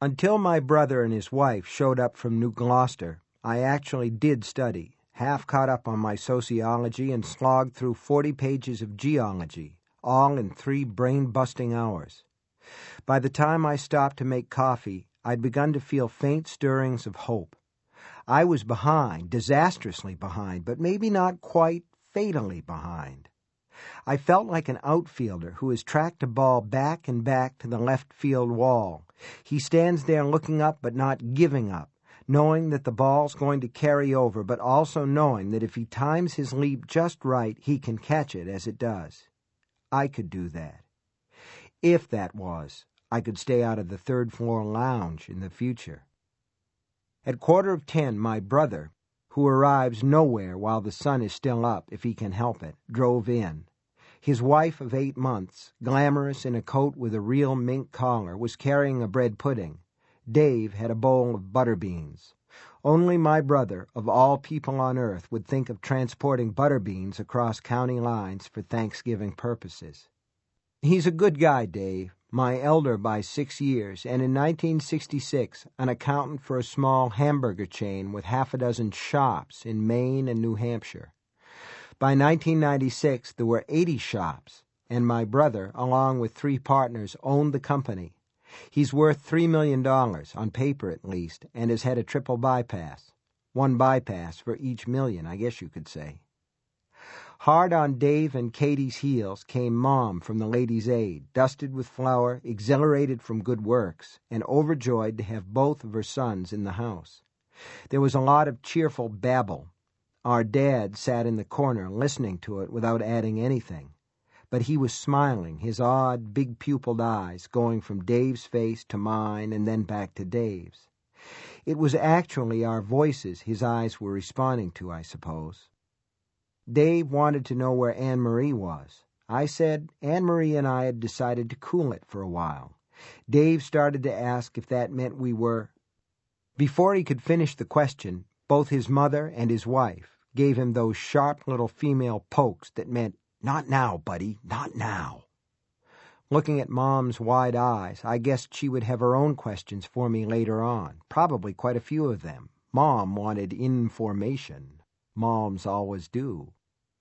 Until my brother and his wife showed up from New Gloucester, I actually did study, half caught up on my sociology and slogged through 40 pages of geology, all in 3 brain-busting hours. By the time I stopped to make coffee, I'd begun to feel faint stirrings of hope. I was behind, disastrously behind, but maybe not quite fatally behind. I felt like an outfielder who has tracked a ball back and back to the left field wall. He stands there looking up but not giving up, knowing that the ball's going to carry over, but also knowing that if he times his leap just right, he can catch it as it does. I could do that. If that was, I could stay out of the third-floor lounge in the future. At 9:45, my brother, who arrives nowhere while the sun is still up if he can help it, drove in. His wife of 8 months, glamorous in a coat with a real mink collar, was carrying a bread pudding. Dave had a bowl of butter beans. Only my brother, of all people on earth, would think of transporting butter beans across county lines for Thanksgiving purposes. He's a good guy, Dave, my elder by 6 years, and in 1966 an accountant for a small hamburger chain with 6 shops in Maine and New Hampshire. By 1996 there were 80 shops, and my brother, along with 3 partners, owned the company. He's worth $3 million, on paper at least, and has had a triple bypass. 1 bypass for each million, I guess you could say. Hard on Dave and Katie's heels came Mom from the Ladies' Aid, dusted with flour, exhilarated from good works, and overjoyed to have both of her sons in the house. There was a lot of cheerful babble. Our dad sat in the corner listening to it without adding anything. But he was smiling, his odd, big-pupiled eyes going from Dave's face to mine and then back to Dave's. It was actually our voices his eyes were responding to, I suppose. Dave wanted to know where Anne-Marie was. I said Anne-Marie and I had decided to cool it for a while. Dave started to ask if that meant we were... Before he could finish the question, both his mother and his wife gave him those sharp little female pokes that meant, "Not now, buddy, not now." Looking at Mom's wide eyes, I guessed she would have her own questions for me later on, probably quite a few of them. Mom wanted information. Moms always do.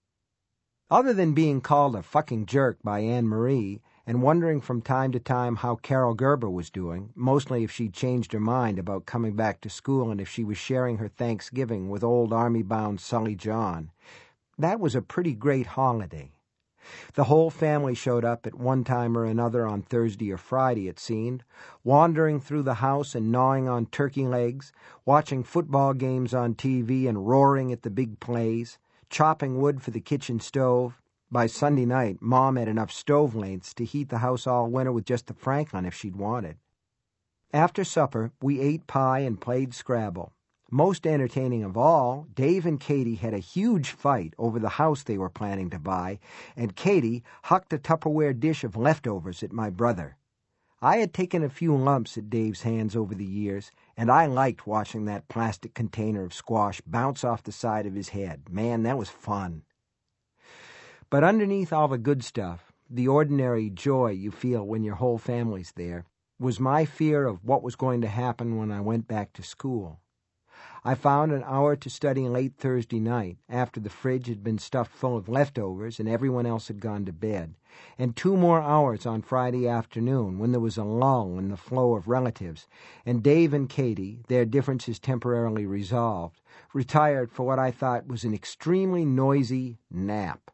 Other than being called a fucking jerk by Anne-Marie and wondering from time to time how Carol Gerber was doing, mostly if she'd changed her mind about coming back to school and if she was sharing her Thanksgiving with old army-bound Sully John, that was a pretty great holiday. The whole family showed up at one time or another on Thursday or Friday, it seemed, wandering through the house and gnawing on turkey legs, watching football games on TV and roaring at the big plays, chopping wood for the kitchen stove. By Sunday night, Mom had enough stove lengths to heat the house all winter with just the Franklin if she'd wanted. After supper, we ate pie and played Scrabble. Most entertaining of all, Dave and Katie had a huge fight over the house they were planning to buy, and Katie hucked a Tupperware dish of leftovers at my brother. I had taken a few lumps at Dave's hands over the years, and I liked watching that plastic container of squash bounce off the side of his head. Man, that was fun. But underneath all the good stuff, the ordinary joy you feel when your whole family's there, was my fear of what was going to happen when I went back to school. I found an hour to study late Thursday night, after the fridge had been stuffed full of leftovers and everyone else had gone to bed, and 2 more hours on Friday afternoon when there was a lull in the flow of relatives, and Dave and Katie, their differences temporarily resolved, retired for what I thought was an extremely noisy nap.